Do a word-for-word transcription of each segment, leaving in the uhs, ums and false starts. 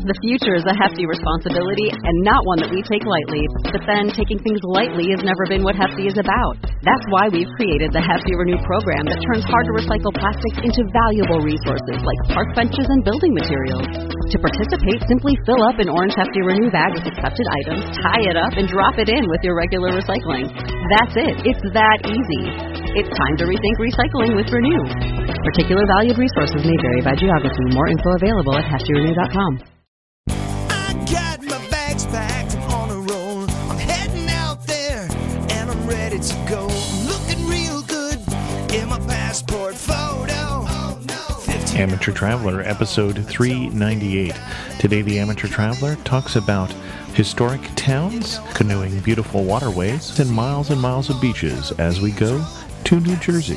The future is a hefty responsibility and not one that we take lightly. But then, taking things lightly has never been what Hefty is about. That's why we've created the Hefty Renew program that turns hard-to-recycle plastics into valuable resources like park benches and building materials. To participate, simply fill up an orange Hefty Renew bag with accepted items, tie it up, and drop it in with your regular recycling. That's it. It's that easy. It's time to rethink recycling with Renew. Particular valued resources may vary by geography. More info available at hefty renew dot com. I got my bags packed, I'm on a roll. I'm heading out there, and I'm ready to go. I'm looking real good in my passport photo. Oh, no. Amateur Traveler, episode three ninety-eight. Today, the Amateur Traveler talks about historic towns, canoeing beautiful waterways, and miles and miles of beaches as we go to New Jersey.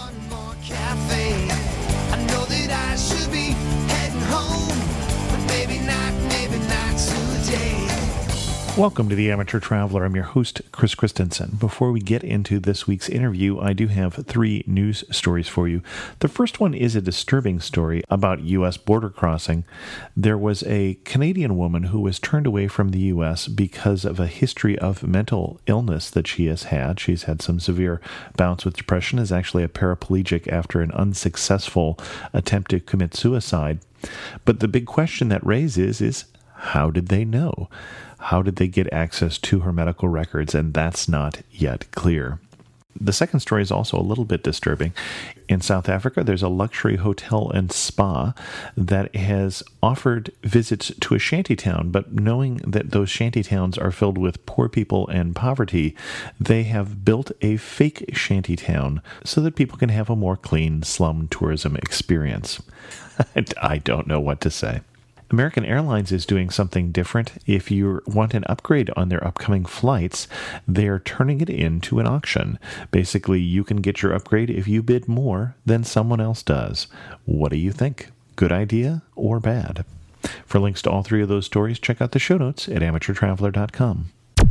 Welcome to the Amateur Traveler. I'm your host, Chris Christensen. Before we get into this week's interview, I do have three news stories for you. The first one is a disturbing story about U S border crossing. There was a Canadian woman who was turned away from the U S because of a history of mental illness that she has had. She's had some severe bouts with depression, is actually a paraplegic after an unsuccessful attempt to commit suicide. But the big question that raises is, how did they know? How did they get access to her medical records? And that's not yet clear. The second story is also a little bit disturbing. In South Africa, there's a luxury hotel and spa that has offered visits to a shantytown, but knowing that those shantytowns are filled with poor people and poverty, they have built a fake shantytown so that people can have a more clean slum tourism experience. I don't know what to say. American Airlines is doing something different. If you want an upgrade on their upcoming flights, they're turning it into an auction. Basically, you can get your upgrade if you bid more than someone else does. What do you think? Good idea or bad? For links to all three of those stories, check out the show notes at amateur traveler dot com.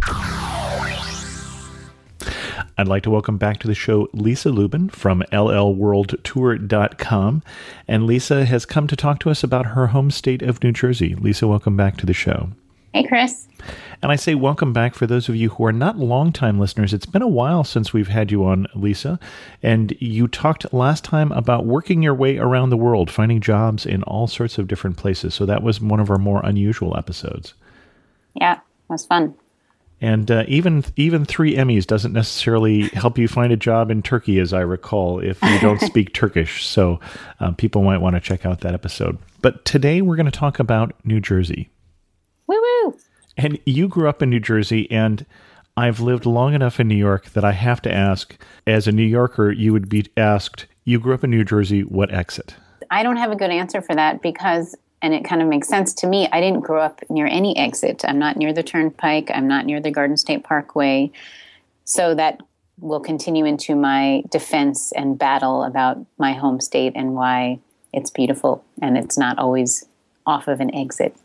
I'd like to welcome back to the show Lisa Lubin from L L World Tour dot com. And Lisa has come to talk to us about her home state of New Jersey. Lisa, welcome back to the show. Hey, Chris. And I say welcome back for those of you who are not longtime listeners. It's been a while since we've had you on, Lisa. And you talked last time about working your way around the world, finding jobs in all sorts of different places. So that was one of our more unusual episodes. Yeah, it was fun. And uh, even even three Emmys doesn't necessarily help you find a job in Turkey, as I recall, if you don't speak Turkish. So uh, people might want to check out that episode. But today we're going to talk about New Jersey. Woo woo! And you grew up in New Jersey, and I've lived long enough in New York that I have to ask, as a New Yorker, you would be asked, you grew up in New Jersey, what exit? I don't have a good answer for that because... and it kind of makes sense to me. I didn't grow up near any exit. I'm not near the Turnpike. I'm not near the Garden State Parkway. So that will continue into my defense and battle about my home state and why it's beautiful and it's not always off of an exit.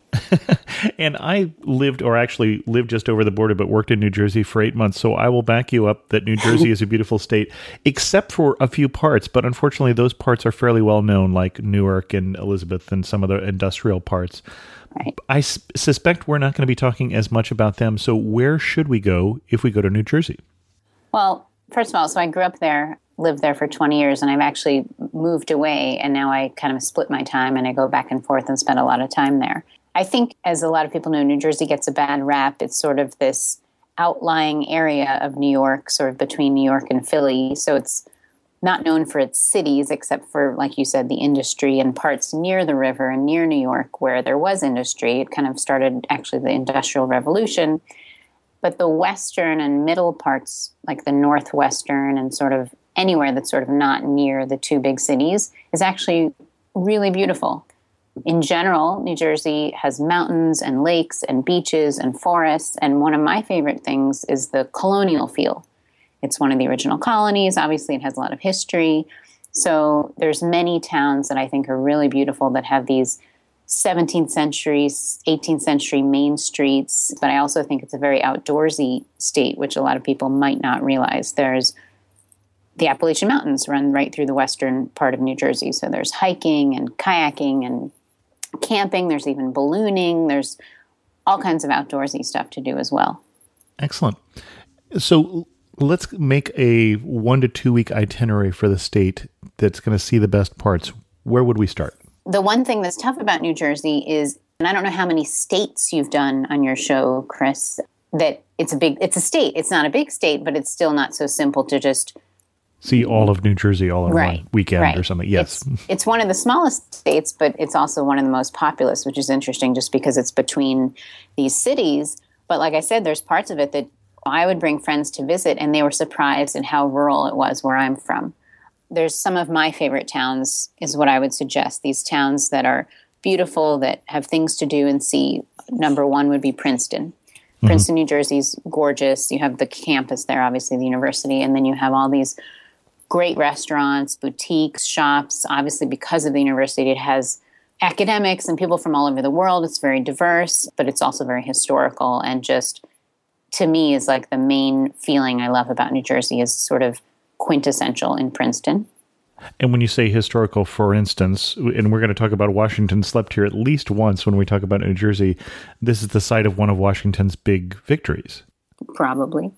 And I lived, or actually lived just over the border, but worked in New Jersey for eight months. So I will back you up that New Jersey is a beautiful state, except for a few parts. But unfortunately, those parts are fairly well known, like Newark and Elizabeth and some of the industrial parts. Right. I s- suspect we're not going to be talking as much about them. So where should we go if we go to New Jersey? Well, first of all, so I grew up there, lived there for twenty years, and I've actually moved away. And now I kind of split my time and I go back and forth and spend a lot of time there. I think, as a lot of people know, New Jersey gets a bad rap. It's sort of this outlying area of New York, sort of between New York and Philly. So it's not known for its cities, except for, like you said, the industry and parts near the river and near New York where there was industry. It kind of started, actually, the Industrial Revolution. But the western and middle parts, like the northwestern and sort of anywhere that's sort of not near the two big cities, is actually really beautiful. In general, New Jersey has mountains and lakes and beaches and forests, and one of my favorite things is the colonial feel. It's one of the original colonies. Obviously, it has a lot of history. So there's many towns that I think are really beautiful that have these seventeenth century, eighteenth century main streets, but I also think it's a very outdoorsy state, which a lot of people might not realize. There's the Appalachian Mountains run right through the western part of New Jersey, so there's hiking and kayaking and camping, there's even ballooning, there's all kinds of outdoorsy stuff to do as well. Excellent. So let's make a one to two week itinerary for the state that's going to see the best parts. Where would we start? The one thing that's tough about New Jersey is, and I don't know how many states you've done on your show, Chris, that it's a big, it's a state. It's not a big state, but it's still not so simple to just see all of New Jersey all in right, one weekend right. or something. Yes. It's, it's one of the smallest states, but it's also one of the most populous, which is interesting just because it's between these cities. But like I said, there's parts of it that I would bring friends to visit, and they were surprised at how rural it was where I'm from. There's some of my favorite towns is what I would suggest. These towns that are beautiful, that have things to do and see. Number one would be Princeton. Mm-hmm. Princeton, New Jersey's gorgeous. You have the campus there, obviously the university, and then you have all these great restaurants, boutiques, shops. Obviously, because of the university, it has academics and people from all over the world. It's very diverse, but it's also very historical, and just, to me, is like the main feeling I love about New Jersey is sort of quintessential in Princeton. And when you say historical, for instance, and we're going to talk about Washington slept here at least once when we talk about New Jersey, this is the site of one of Washington's big victories. Probably.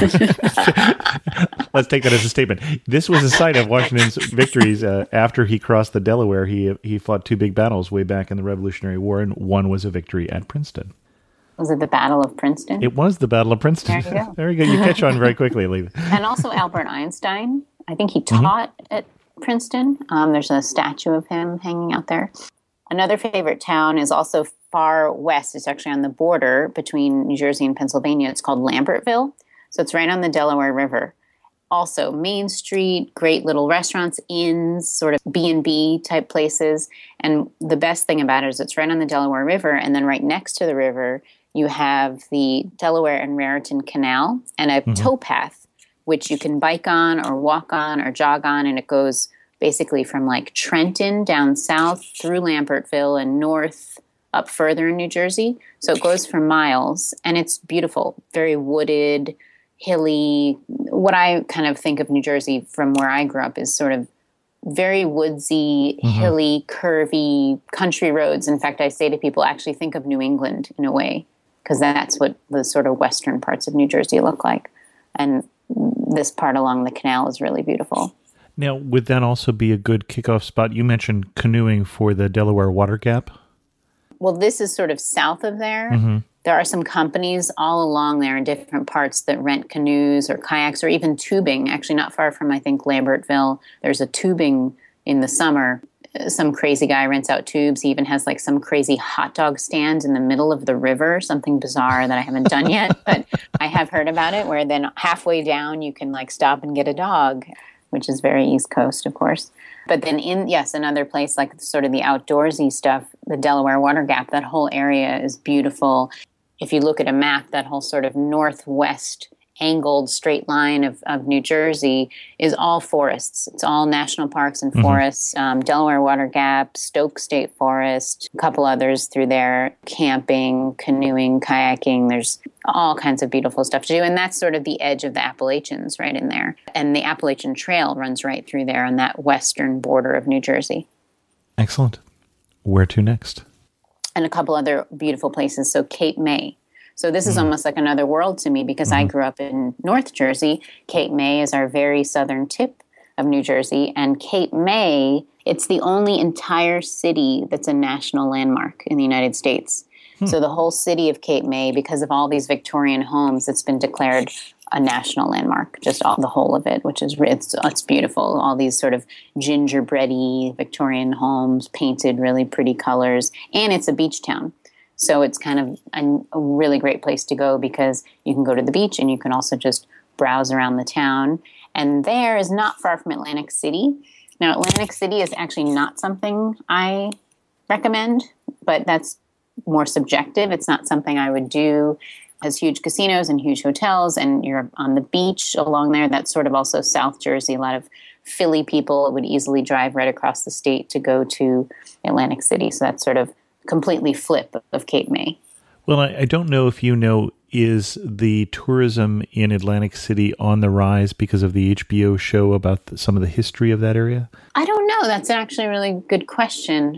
Let's take that as a statement. This was the site of Washington's victories. Uh, after he crossed the Delaware, he he fought two big battles way back in the Revolutionary War, and one was a victory at Princeton. Was it the Battle of Princeton? It was the Battle of Princeton. There you go. There you go. You catch on very quickly, Lee. And also Albert Einstein. I think he taught mm-hmm. at Princeton. Um, there's a statue of him hanging out there. Another favorite town is also far west. It's actually on the border between New Jersey and Pennsylvania. It's called Lambertville. So it's right on the Delaware River. Also, Main Street, great little restaurants, inns, sort of B and B type places. And the best thing about it is it's right on the Delaware River. And then right next to the river, you have the Delaware and Raritan Canal and a mm-hmm. towpath, which you can bike on or walk on or jog on. And it goes basically from like Trenton down south through Lambertville and north up further in New Jersey. So it goes for miles, and it's beautiful, very wooded, hilly. What I kind of think of New Jersey from where I grew up is sort of very woodsy, mm-hmm. hilly, curvy country roads. In fact, I say to people, actually think of New England in a way, because that's what the sort of western parts of New Jersey look like. And this part along the canal is really beautiful. Now, would that also be a good kickoff spot? You mentioned canoeing for the Delaware Water Gap. Well, this is sort of south of there. Mm-hmm. There are some companies all along there in different parts that rent canoes or kayaks or even tubing. Actually, not far from, I think, Lambertville, there's a tubing in the summer. Some crazy guy rents out tubes. He even has like some crazy hot dog stand in the middle of the river, something bizarre that I haven't done yet, but I have heard about it, where then halfway down you can like stop and get a dog, which is very East Coast, of course. But then in, yes, another place like sort of the outdoorsy stuff, the Delaware Water Gap, that whole area is beautiful. If you look at a map, that whole sort of northwest angled straight line of, of New Jersey is all forests. It's all national parks and forests. Mm-hmm. Um, Delaware Water Gap, Stoke State Forest, a couple others through there, camping, canoeing, kayaking. There's all kinds of beautiful stuff to do. And that's sort of the edge of the Appalachians right in there. And the Appalachian Trail runs right through there on that western border of New Jersey. Excellent. Where to next? And a couple other beautiful places. So Cape May. So this is mm-hmm. almost like another world to me, because mm-hmm. I grew up in North Jersey. Cape May is our very southern tip of New Jersey. And Cape May, it's the only entire city that's a national landmark in the United States. Hmm. So the whole city of Cape May, because of all these Victorian homes, it's been declared a national landmark, just all the whole of it, which is it's, it's beautiful. All these sort of gingerbready Victorian homes, painted really pretty colors. And it's a beach town. So it's kind of a, a really great place to go, because you can go to the beach and you can also just browse around the town. And there is not far from Atlantic City. Now, Atlantic City is actually not something I recommend, but that's more subjective. It's not something I would do. It has huge casinos and huge hotels, and you're on the beach along there. That's sort of also South Jersey. A lot of Philly people would easily drive right across the state to go to Atlantic City. So that's sort of completely flip of Cape May. Well, I, I don't know if you know, is the tourism in Atlantic City on the rise because of the H B O show about the, some of the history of that area? I don't know. That's actually a really good question.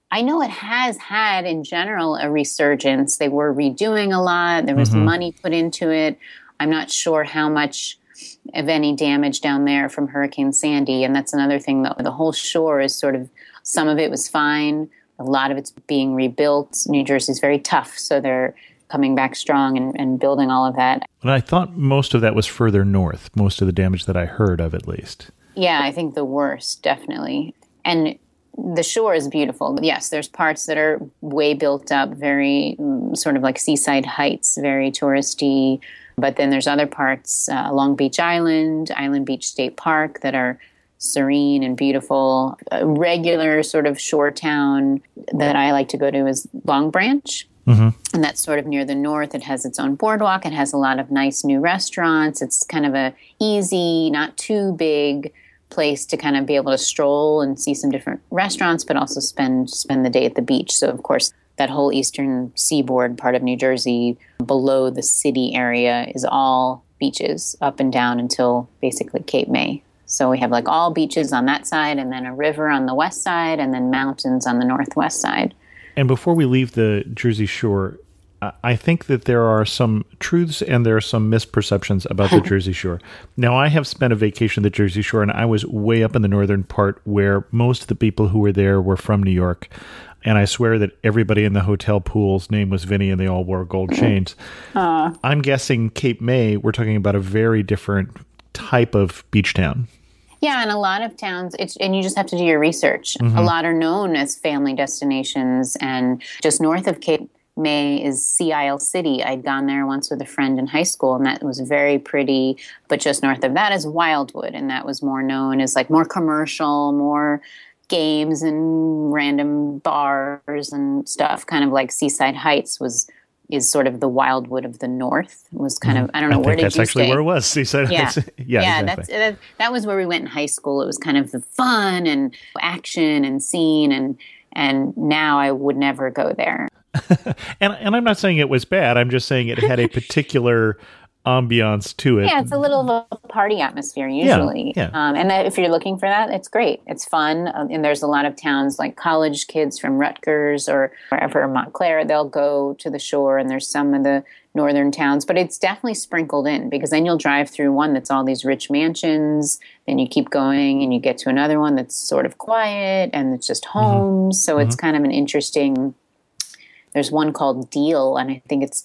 I know it has had, in general, a resurgence. They were redoing a lot. There was mm-hmm. money put into it. I'm not sure how much of any damage down there from Hurricane Sandy. And that's another thing, though. The whole shore is sort of, some of it was fine. A lot of it's being rebuilt. New Jersey's very tough, so they're coming back strong and, and building all of that. And I thought most of that was further north, most of the damage that I heard of, at least. Yeah, I think the worst, definitely. And the shore is beautiful. But yes, there's parts that are way built up, very um, sort of like Seaside Heights, very touristy. But then there's other parts, uh, Long Beach Island, Island Beach State Park, that are serene and beautiful. A regular sort of shore town that I like to go to is Long Branch. Mm-hmm. And that's sort of near the north. It has its own boardwalk. It has a lot of nice new restaurants. It's kind of a easy, not too big place to kind of be able to stroll and see some different restaurants, but also spend spend the day at the beach. So, of course, that whole eastern seaboard part of New Jersey below the city area is all beaches up and down until basically Cape May. So we have like all beaches on that side, and then a river on the west side, and then mountains on the northwest side. And before we leave the Jersey Shore, I think that there are some truths and there are some misperceptions about the Jersey Shore. Now, I have spent a vacation at the Jersey Shore, and I was way up in the northern part where most of the people who were there were from New York. And I swear that everybody in the hotel pool's name was Vinny, and they all wore gold chains. Uh. I'm guessing Cape May, we're talking about a very different type of beach town. Yeah, and a lot of towns, it's, and you just have to do your research. Mm-hmm. A lot are known as family destinations, and just north of Cape May is Sea Isle City. I'd gone there once with a friend in high school, and that was very pretty. But just north of that is Wildwood, and that was more known as like more commercial, more games and random bars and stuff. Kind of like Seaside Heights was is sort of the Wildwood of the north. It was kind of, I don't know, I where did you stay? That's actually where it was, Seaside yeah. Heights. yeah, yeah, exactly. that's, that, that was where we went in high school. It was kind of the fun and action and scene, and and now I would never go there. and and I'm not saying it was bad. I'm just saying it had a particular ambiance to it. Yeah, it's a little of a party atmosphere usually. Yeah, yeah. Um, and that, if you're looking for that, it's great. It's fun. Um, and there's a lot of towns like college kids from Rutgers or wherever, Montclair, they'll go to the shore, and there's some of the northern towns. But it's definitely sprinkled in, because then you'll drive through one that's all these rich mansions. Then you keep going and you get to another one that's sort of quiet and it's just homes. Mm-hmm. So mm-hmm. it's kind of an interesting... There's one called Deal, and I think it's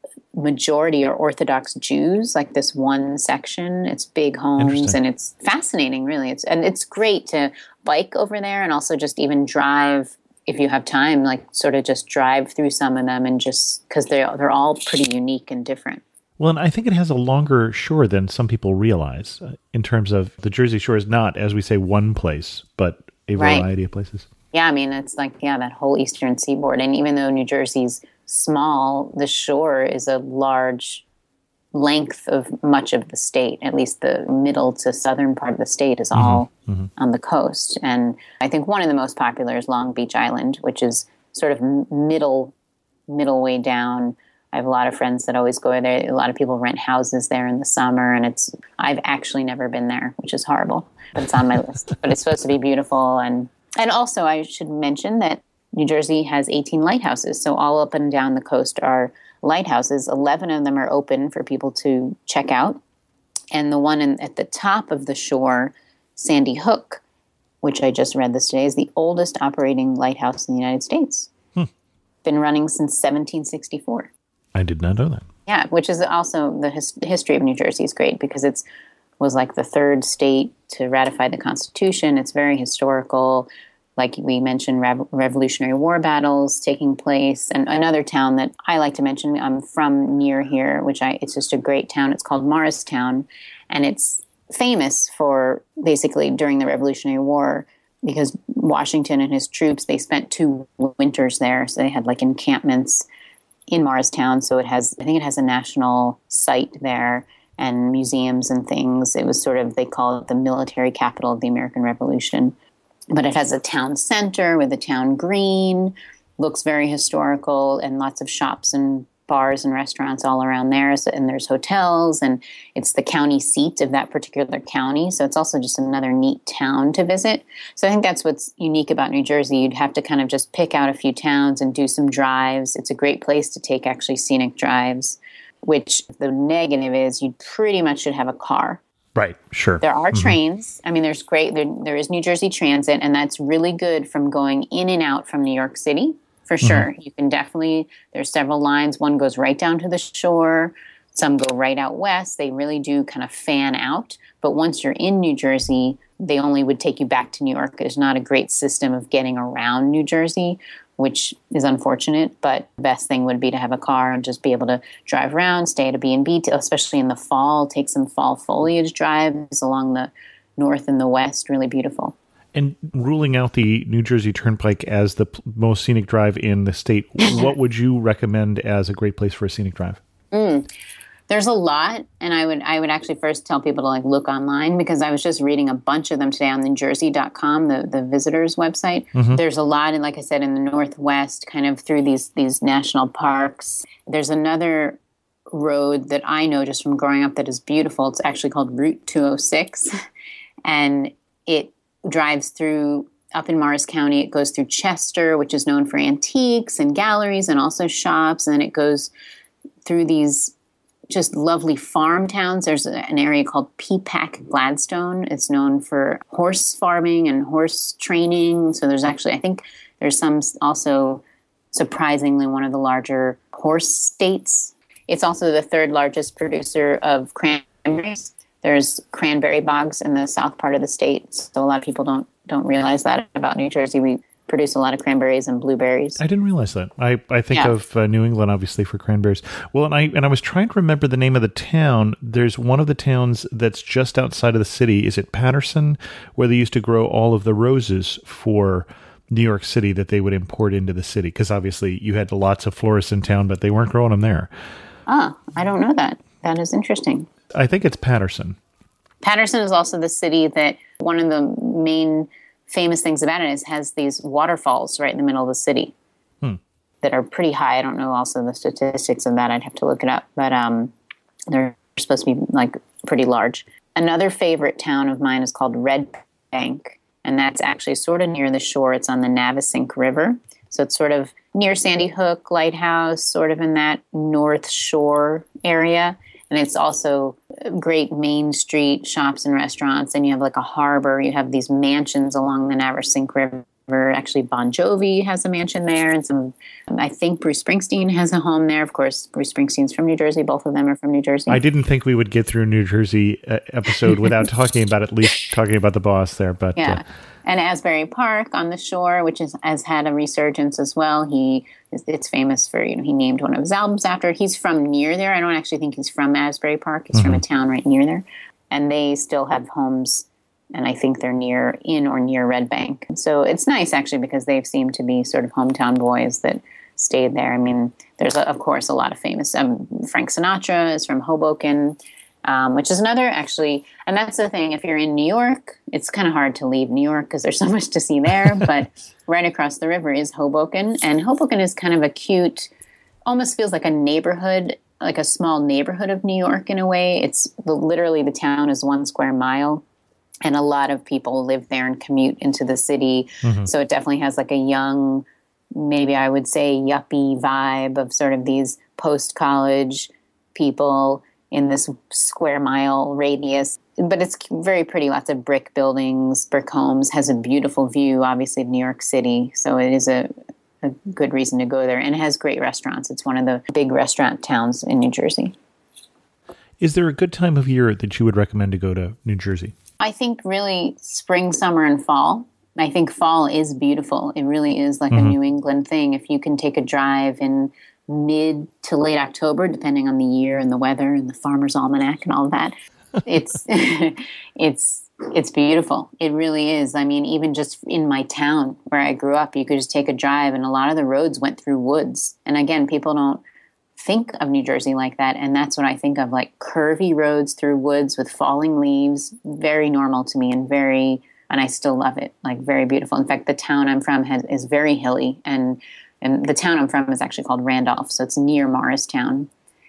majority are Orthodox Jews, like this one section. It's big homes, and it's fascinating, really. It's and it's great to bike over there, and also just even drive if you have time, like sort of just drive through some of them, and just because they they're all pretty unique and different. Well, and I think it has a longer shore than some people realize. Uh, in terms of the Jersey Shore is not, as we say, one place, but a variety right. of places. Yeah, I mean, it's like, yeah, that whole eastern seaboard. And even though New Jersey's small, the shore is a large length of much of the state. At least the middle to southern part of the state is all mm-hmm. on the coast. And I think one of the most popular is Long Beach Island, which is sort of middle, middle way down. I have a lot of friends that always go there. A lot of people rent houses there in the summer, and it's, I've actually never been there, which is horrible, but it's on my list. But it's supposed to be beautiful. And And also, I should mention that New Jersey has eighteen lighthouses. So all up and down the coast are lighthouses. eleven of them are open for people to check out. And the one in, at the top of the shore, Sandy Hook, which I just read this today, is the oldest operating lighthouse in the United States. Hmm. Been running since seventeen sixty-four. I did not know that. Yeah, which is also the his, history of New Jersey is great, because it's was like the third state to ratify the Constitution. It's very historical. Like we mentioned, Rev- Revolutionary War battles taking place. And another town that I like to mention, I'm from near here, which I it's just a great town. It's called Morristown. And it's famous for basically during the Revolutionary War, because Washington and his troops, they spent two winters there. So they had like encampments in Morristown. So it has, I think it has a national site there, and museums and things. It was sort of, they call it the military capital of the American Revolution. But it has a town center with a town green, looks very historical, and lots of shops and bars and restaurants all around there, so, and there's hotels, and it's the county seat of that particular county. So it's also just another neat town to visit. So I think that's what's unique about New Jersey. You'd have to kind of just pick out a few towns and do some drives. It's a great place to take actually scenic drives, which the negative is you pretty much should have a car. Right, sure. There are mm-hmm. trains. I mean, there's great, there, there is New Jersey Transit, and that's really good from going in and out from New York City. For sure. Mm-hmm. You can definitely, there's several lines. One goes right down to the shore. Some go right out west. They really do kind of fan out. But once you're in New Jersey, they only would take you back to New York. There's not a great system of getting around New Jersey, which is unfortunate. But the best thing would be to have a car and just be able to drive around, stay at a B and B, especially in the fall, take some fall foliage drives along the north and the west. Really beautiful. And ruling out the New Jersey Turnpike as the p- most scenic drive in the state, what would you recommend as a great place for a scenic drive? Mm. There's a lot, and I would I would actually first tell people to like look online, because I was just reading a bunch of them today on new jersey dot com, the, the visitors website. Mm-hmm. There's a lot, and like I said, in the Northwest, kind of through these these national parks. There's another road that I know just from growing up that is beautiful. It's actually called Route two oh six, and it drives through, up in Morris County, it goes through Chester, which is known for antiques and galleries and also shops. And then it goes through these just lovely farm towns. There's an area called Peapack Gladstone. It's known for horse farming and horse training. So there's actually, I think there's some also surprisingly one of the larger horse states. It's also the third largest producer of cranberries. There's cranberry bogs in the south part of the state, so a lot of people don't don't realize that about New Jersey. We produce a lot of cranberries and blueberries. I didn't realize that. I, I think yeah. of uh, New England, obviously, for cranberries. Well, and I and I was trying to remember the name of the town. There's one of the towns that's just outside of the city. Is it Patterson, where they used to grow all of the roses for New York City that they would import into the city? Because obviously you had lots of florists in town, but they weren't growing them there. Ah, I don't know that. That is interesting. I think it's Patterson. Patterson is also the city that one of the main famous things about it is has these waterfalls right in the middle of the city hmm. that are pretty high. I don't know also the statistics of that. I'd have to look it up. But um, they're supposed to be like pretty large. Another favorite town of mine is called Red Bank, and that's actually sort of near the shore. It's on the Navesink River. So it's sort of near Sandy Hook Lighthouse, sort of in that North Shore area. And it's also great Main Street shops and restaurants. And you have like a harbor. You have these mansions along the Navesink River. Actually, Bon Jovi has a mansion there. And some, I think Bruce Springsteen has a home there. Of course, Bruce Springsteen's from New Jersey. Both of them are from New Jersey. I didn't think we would get through a New Jersey uh, episode without talking about at least talking about the boss there. But yeah. Uh, And Asbury Park on the shore, which is, has had a resurgence as well. He is, it's famous for, you know, he named one of his albums after it. He's from near there. I don't actually think he's from Asbury Park. He's mm-hmm. from a town right near there. And they still have homes, and I think they're near, in or near Red Bank. And so it's nice, actually, because they've seemed to be sort of hometown boys that stayed there. I mean, there's, of course, a lot of famous, um, Frank Sinatra is from Hoboken. Um, which is another, actually, and that's the thing, if you're in New York, it's kind of hard to leave New York because there's so much to see there, but right across the river is Hoboken, and Hoboken is kind of a cute, almost feels like a neighborhood, like a small neighborhood of New York in a way. It's the, literally the town is one square mile, and a lot of people live there and commute into the city, mm-hmm. so it definitely has like a young, maybe I would say yuppie vibe of sort of these post-college people in this square mile radius. But it's very pretty, lots of brick buildings, brick homes, has a beautiful view, obviously, of New York City. So it is a, a good reason to go there. And it has great restaurants. It's one of the big restaurant towns in New Jersey. Is there a good time of year that you would recommend to go to New Jersey? I think really spring, summer, and fall. I think fall is beautiful. It really is like mm-hmm. a New England thing. If you can take a drive in mid to late October, depending on the year and the weather and the Farmer's Almanac and all that. It's it's it's beautiful. It really is. I mean, even just in my town where I grew up, you could just take a drive, and a lot of the roads went through woods. And again, people don't think of New Jersey like that, and that's what I think of, like curvy roads through woods with falling leaves. Very normal to me, and very, and I still love it. Like very beautiful. In fact, the town I'm from has is very hilly, and And the town I'm from is actually called Randolph, so it's near Morristown.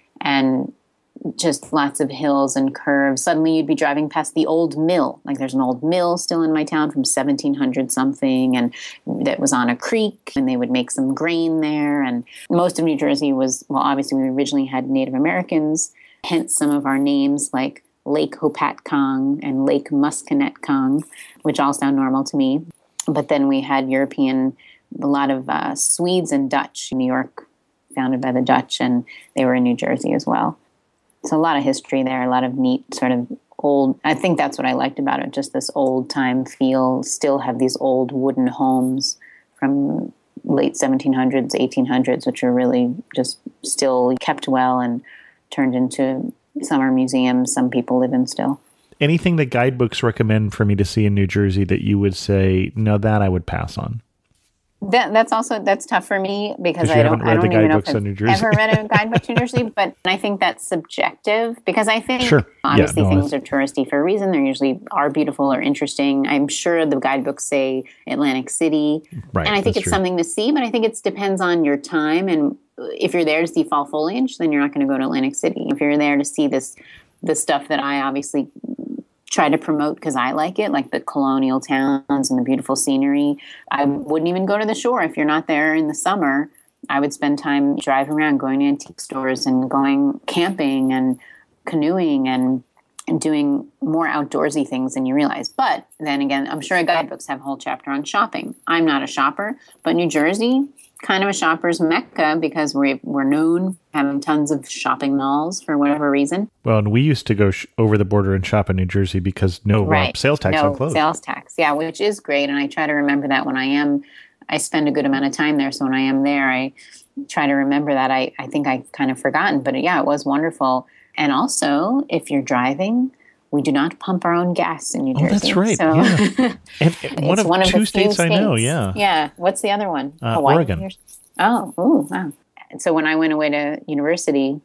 And just lots of hills and curves. Suddenly you'd be driving past the old mill. Like there's an old mill still in my town from seventeen hundred something, and that was on a creek, and they would make some grain there. And most of New Jersey was, well, obviously we originally had Native Americans, hence some of our names like Lake Hopatcong and Lake Musconetcong, which all sound normal to me. But then we had European, a lot of uh, Swedes and Dutch. New York, founded by the Dutch, and they were in New Jersey as well. So a lot of history there, a lot of neat sort of old, I think that's what I liked about it, just this old time feel, still have these old wooden homes from late seventeen hundreds, eighteen hundreds, which are really just still kept well and turned into summer museums some people live in still. Anything that guidebooks recommend for me to see in New Jersey that you would say, no, that I would pass on? That, that's also, that's tough for me because I don't, I don't even know if I've ever read a guidebook to New Jersey, but I think that's subjective because I think sure. obviously yeah, no, things are touristy for a reason. They usually are beautiful or interesting. I'm sure the guidebooks say Atlantic City, right, and I think it's true. something to see, but I think it depends on your time. And if you're there to see fall foliage, then you're not going to go to Atlantic City. If you're there to see this, the stuff that I obviously try to promote because I like it, like the colonial towns and the beautiful scenery, I wouldn't even go to the shore if you're not there in the summer. I would spend time driving around, going to antique stores and going camping and canoeing and, and doing more outdoorsy things than you realize. But then again, I'm sure guidebooks have a whole chapter on shopping. I'm not a shopper, but New Jersey, kind of a shopper's mecca because we're, we're known having tons of shopping malls for whatever reason. Well, and we used to go sh- over the border and shop in New Jersey because no right. uh, sales tax no on clothes. sales tax, yeah, which is great. And I try to remember that when I am, I spend a good amount of time there. So when I am there, I try to remember that. I, I think I've kind of forgotten, but yeah, it was wonderful. And also, if you're driving, we do not pump our own gas in New Jersey. Oh, that's right. So Yeah. and, and one of one two of states, states I know, yeah. Yeah. What's the other one? Uh, Hawaii? Oregon. Oh, ooh, wow. So when I went away to university,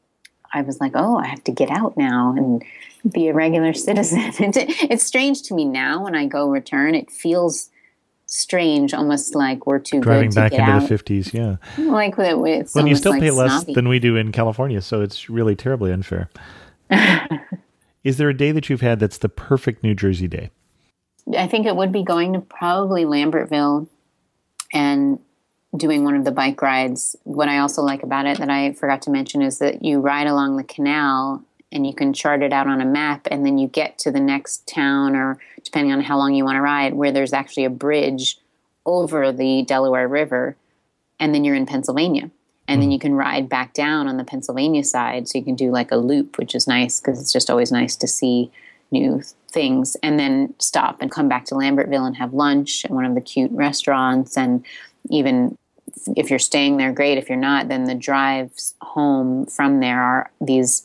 I was like, oh, I have to get out now and be a regular citizen. It's, it's strange to me now when I go return. It feels strange, almost like we're too Driving good to back get into out. the fifties, yeah. Like it's when you still like pay less snobby. than we do in California, so it's really terribly unfair. Is there a day that you've had that's the perfect New Jersey day? I think it would be going to probably Lambertville and doing one of the bike rides. What I also like about it that I forgot to mention is that you ride along the canal and you can chart it out on a map, and then you get to the next town, or depending on how long you want to ride, where there's actually a bridge over the Delaware River, and then you're in Pennsylvania. And mm. then you can ride back down on the Pennsylvania side, so you can do like a loop, which is nice because it's just always nice to see new things, and then stop and come back to Lambertville and have lunch at one of the cute restaurants. And even if you're staying there, great. If you're not, then the drives home from there are these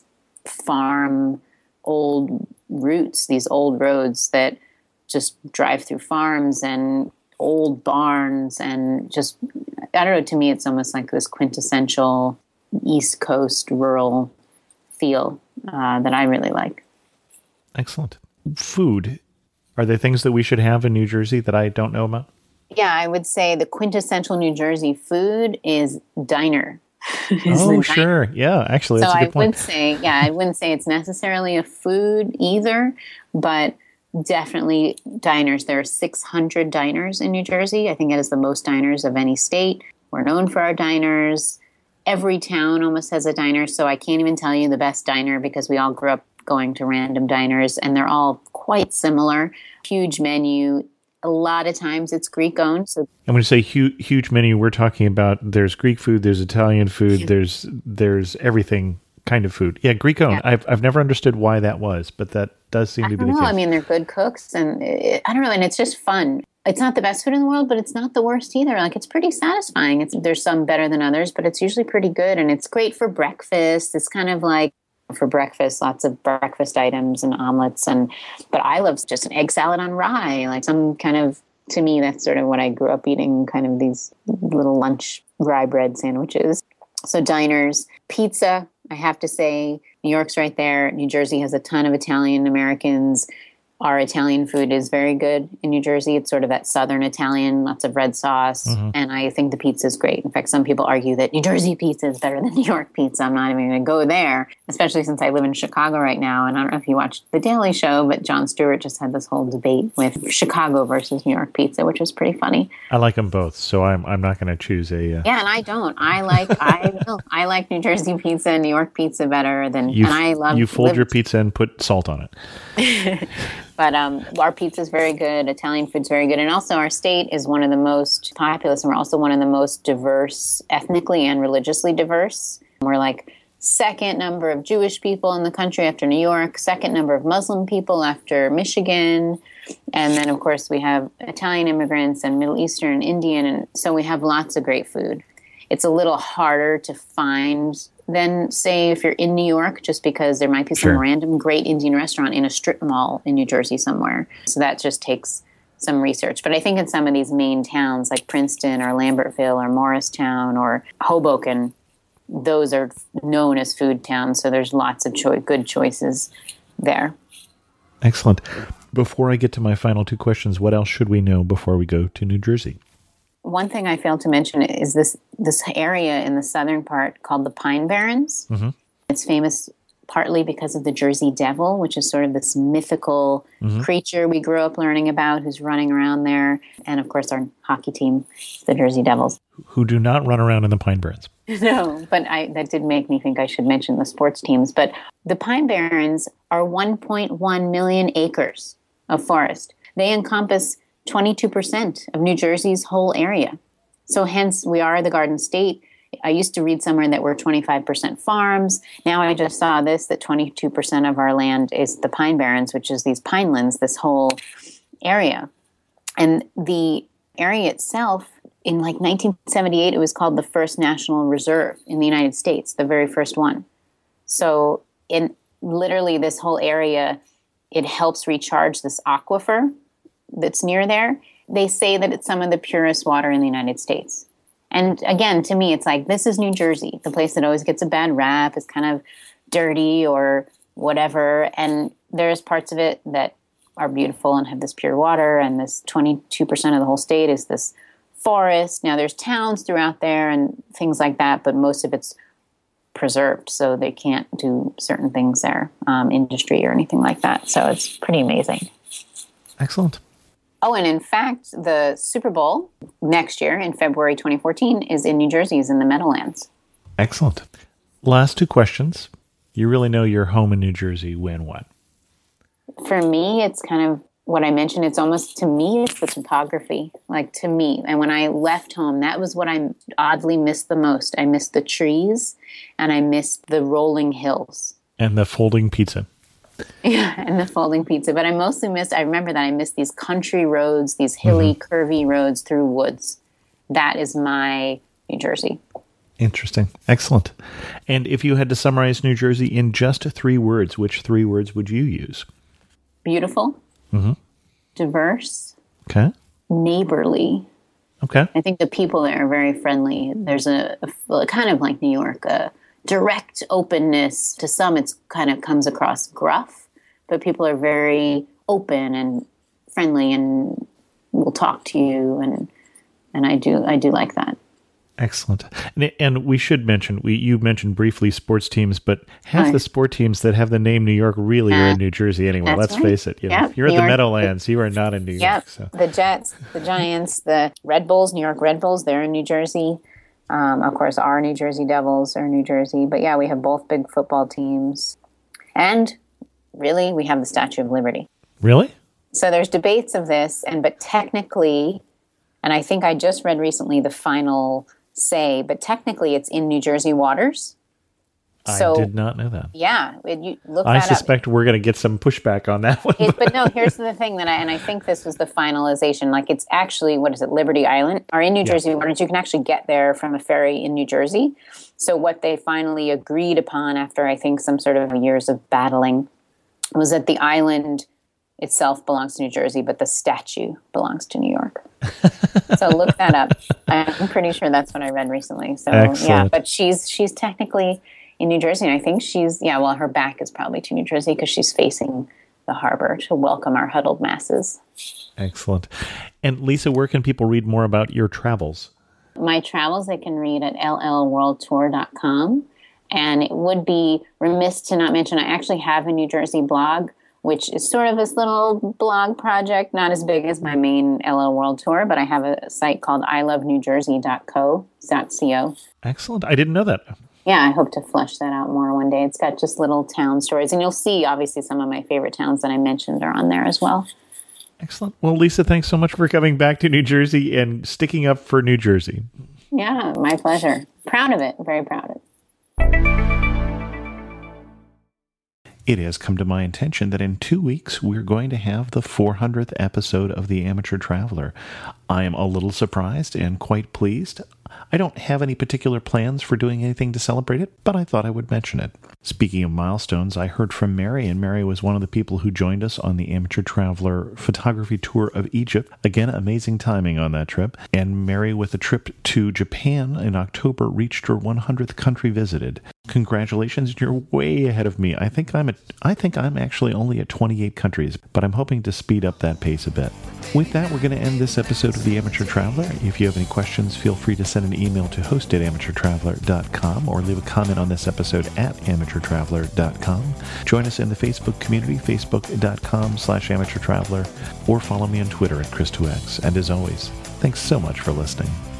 farm old routes, these old roads that just drive through farms and old barns, and just, I don't know, to me it's almost like this quintessential East Coast rural feel uh, that I really like. Excellent. Food. Are there things that we should have in New Jersey that I don't know about? Yeah, I would say the quintessential New Jersey food is diner. Oh, sure. Yeah, actually, that's so a good I point. would say, yeah, I wouldn't say it's necessarily a food either, but definitely diners. There are six hundred diners in New Jersey. I think it is the most diners of any state. We're known for our diners. Every town almost has a diner, so I can't even tell you the best diner because we all grew up going to random diners, and they're all quite similar. Huge menu. A lot of times it's Greek owned. So And when you say huge, huge menu, we're talking about there's Greek food, there's Italian food, there's there's everything kind of food. Yeah, Greek owned. Yeah. I've I've never understood why that was, but that does seem I to be don't the know. case. I mean, they're good cooks, and it, I don't know, and it's just fun. It's not the best food in the world, but it's not the worst either. Like, it's pretty satisfying. It's there's some better than others, but it's usually pretty good, and it's great for breakfast. It's kind of like for breakfast, lots of breakfast items and omelets, and but I love just an egg salad on rye, like some kind of. To me, that's sort of what I grew up eating, kind of these little lunch rye bread sandwiches. So diners, pizza, I have to say, New York's right there. New Jersey has a ton of Italian Americans. Our Italian food is very good in New Jersey. It's sort of that Southern Italian, lots of red sauce. Mm-hmm. And I think the pizza is great. In fact, some people argue that New Jersey pizza is better than New York pizza. I'm not even going to go there, especially since I live in Chicago right now. And I don't know if you watched The Daily Show, but Jon Stewart just had this whole debate with Chicago versus New York pizza, which was pretty funny. I like them both, so I'm I'm not going to choose a... Uh... Yeah, and I don't. I like I will. I like New Jersey pizza and New York pizza better than... You, and I love... You fold lived, your pizza and put salt on it. But um, our pizza is very good. Italian food's very good. And also our state is one of the most populous, and we're also one of the most diverse, ethnically and religiously diverse. We're like second number of Jewish people in the country after New York, second number of Muslim people after Michigan. And then, of course, we have Italian immigrants and Middle Eastern and Indian. And so we have lots of great food. It's a little harder to find than, say, if you're in New York, just because there might be some sure. random great Indian restaurant in a strip mall in New Jersey somewhere. So that just takes some research. But I think in some of these main towns like Princeton or Lambertville or Morristown or Hoboken, those are known as food towns. So there's lots of cho- good choices there. Excellent. Before I get to my final two questions, what else should we know before we go to New Jersey? One thing I failed to mention is this this area in the southern part called the Pine Barrens. Mm-hmm. It's famous partly because of the Jersey Devil, which is sort of this mythical mm-hmm. creature we grew up learning about who's running around there. And, of course, our hockey team, the Jersey Devils. Who do not run around in the Pine Barrens. No, but I, that did make me think I should mention the sports teams. But the Pine Barrens are one point one million acres of forest. They encompass twenty-two percent of New Jersey's whole area. So hence, we are the Garden State. I used to read somewhere that we're twenty-five percent farms. Now I just saw this, that twenty-two percent of our land is the Pine Barrens, which is these pinelands, this whole area. And the area itself, in like nineteen seventy-eight, it was called the first national reserve in the United States, the very first one. So in literally this whole area, it helps recharge this aquifer that's near there. They say that it's some of the purest water in the United States. And again, to me, it's like, this is New Jersey, the place that always gets a bad rap, is kind of dirty or whatever. And there's parts of it that are beautiful and have this pure water. And this twenty-two percent of the whole state is this forest. Now there's towns throughout there and things like that, but most of it's preserved. So they can't do certain things there, um, industry or anything like that. So it's pretty amazing. Excellent. Oh, and in fact, the Super Bowl next year in February twenty fourteen is in New Jersey, is in the Meadowlands. Excellent. Last two questions. You really know you're home in New Jersey when what? For me, it's kind of what I mentioned. It's almost, to me, it's the topography, like to me. And when I left home, that was what I oddly missed the most. I missed the trees and I missed the rolling hills. And the folding pizza. Yeah, and the folding pizza. But I mostly missed, I remember that I missed these country roads, these hilly, mm-hmm. curvy roads through woods. That is my New Jersey. Interesting. Excellent. And if you had to summarize New Jersey in just three words, which three words would you use? Beautiful. Mm-hmm. Diverse. Okay. Neighborly. Okay. I think the people there are very friendly. There's a, a kind of like New York, a direct openness. To some, it's kind of comes across gruff, but people are very open and friendly and will talk to you, and and I do I do like that. Excellent. And, and we should mention, we you mentioned briefly sports teams, but half Right. the sport teams that have the name New York really are in New Jersey anyway. That's Let's right. face it. You know, Yep. if you're at New the York- Meadowlands, you are not in New Yep. York. So. The Jets, the Giants, the Red Bulls, New York Red Bulls, they're in New Jersey. Um, of course, our New Jersey Devils are in New Jersey. But yeah, we have both big football teams. And really, we have the Statue of Liberty. Really? So there's debates of this, and but technically, and I think I just read recently the final say, but technically it's in New Jersey waters. So, I did not know that. Yeah, it, you look I that up. suspect we're going to get some pushback on that one. It, but no, here's the thing that I, and I think this was the finalization. Like, it's actually, what is it, Liberty Island, or in New Yeah. Jersey waters. You can actually get there from a ferry in New Jersey. So what they finally agreed upon after, I think, some sort of years of battling was that the island itself belongs to New Jersey, but the statue belongs to New York. So look that up. I'm pretty sure that's what I read recently. So Excellent. yeah, but she's she's technically in New Jersey, and I think she's, yeah, well, her back is probably to New Jersey because she's facing the harbor to welcome our huddled masses. Excellent. And Lisa, where can people read more about your travels? My travels they can read at l l world tour dot com. And it would be remiss to not mention I actually have a New Jersey blog, which is sort of this little blog project, not as big as my main L L World Tour, but I have a site called i love new jersey dot co. Excellent. I didn't know that. Yeah, I hope to flesh that out more one day. It's got just little town stories. And you'll see, obviously, some of my favorite towns that I mentioned are on there as well. Excellent. Well, Lisa, thanks so much for coming back to New Jersey and sticking up for New Jersey. Yeah, my pleasure. Proud of it. Very proud of it. It has come to my attention that in two weeks we're going to have the four hundredth episode of The Amateur Traveler. I am a little surprised and quite pleased. I don't have any particular plans for doing anything to celebrate it, but I thought I would mention it. Speaking of milestones, I heard from Mary, and Mary was one of the people who joined us on the Amateur Traveler photography tour of Egypt. Again, amazing timing on that trip. And Mary, with a trip to Japan in October, reached her one hundredth country visited. Congratulations, you're way ahead of me. I think I'm at, I think I'm actually only at twenty-eight countries, but I'm hoping to speed up that pace a bit. With that, we're going to end this episode of The Amateur Traveler. If you have any questions, feel free to send an email to host at amateur traveler dot com or leave a comment on this episode at amateur traveler dot com. Join us in the Facebook community, facebook dot com slash amateur traveler, or follow me on Twitter at Chris two X. And as always, thanks so much for listening.